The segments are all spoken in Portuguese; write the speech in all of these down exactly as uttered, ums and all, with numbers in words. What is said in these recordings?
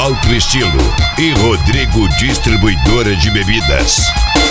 Alto Estilo e Rodrigo Distribuidora de Bebidas.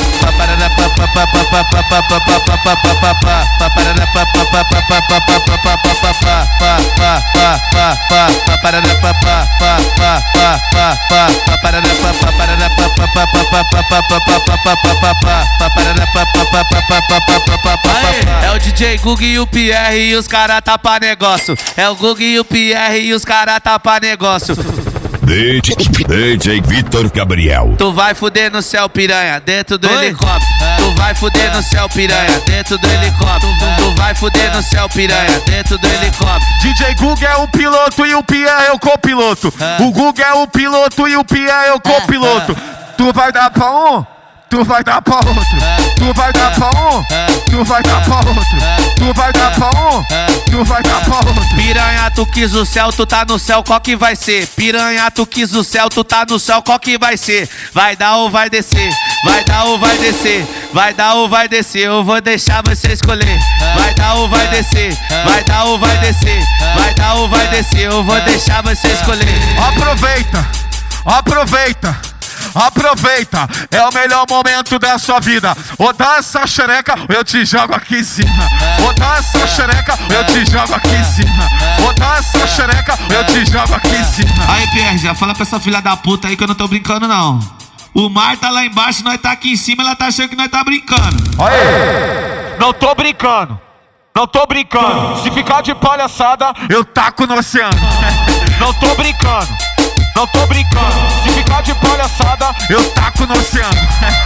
É o D J Gug e o Pierre e os cara tá pra negócio. É o Gug e o Pierre e os cara tá pra negócio. D J, D J Vitor Gabriel. Tu vai fuder no céu, piranha, dentro do Oi? helicóptero. É. Tu vai fuder é. no céu, piranha, dentro do é. helicóptero. É. Tu vai fuder é. no céu, piranha, dentro do é. helicóptero. D J Gug é o piloto e o Pierre é o copiloto. É. O Gug é o piloto e o Pierre é o copiloto. É. Tu vai dar pra um, tu vai dar pra outro. É. Tu vai dar pra um, é. tu vai dar pra outro. É. Tu vai dar pra um, é. tu vai dar pra outro. Piranha, tu quis o céu, tu tá no céu, qual que vai ser? Piranha, tu quis o céu, tu tá no céu, qual que vai ser? Vai dar ou vai descer? Vai dar ou vai descer? Vai dar ou vai descer? Eu vou deixar você escolher. Vai dar ou vai descer? Vai dar ou vai descer? Vai dar ou vai descer? Eu vou deixar você escolher. Aproveita, aproveita. Aproveita, é o melhor momento da sua vida. Ou dá essa xereca, eu te jogo aqui em cima. Ou dá essa xereca, eu te jogo aqui em cima. Ou dá essa xereca, eu te jogo aqui em cima. Aí, Pierre, já fala pra essa filha da puta aí que eu não tô brincando, não. O mar tá lá embaixo, nós tá aqui em cima, ela tá achando que nós tá brincando. Aí, não tô brincando. Não tô brincando. Se ficar de palhaçada, eu taco no oceano. Não tô brincando. Não tô brincando, se ficar de palhaçada, eu taco no oceano.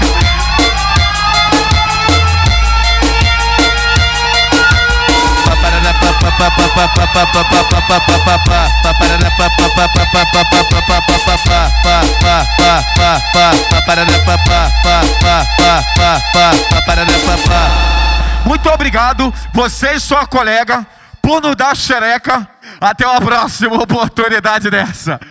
Muito obrigado, você e sua colega, por nos dar xereca. Até uma próxima oportunidade dessa.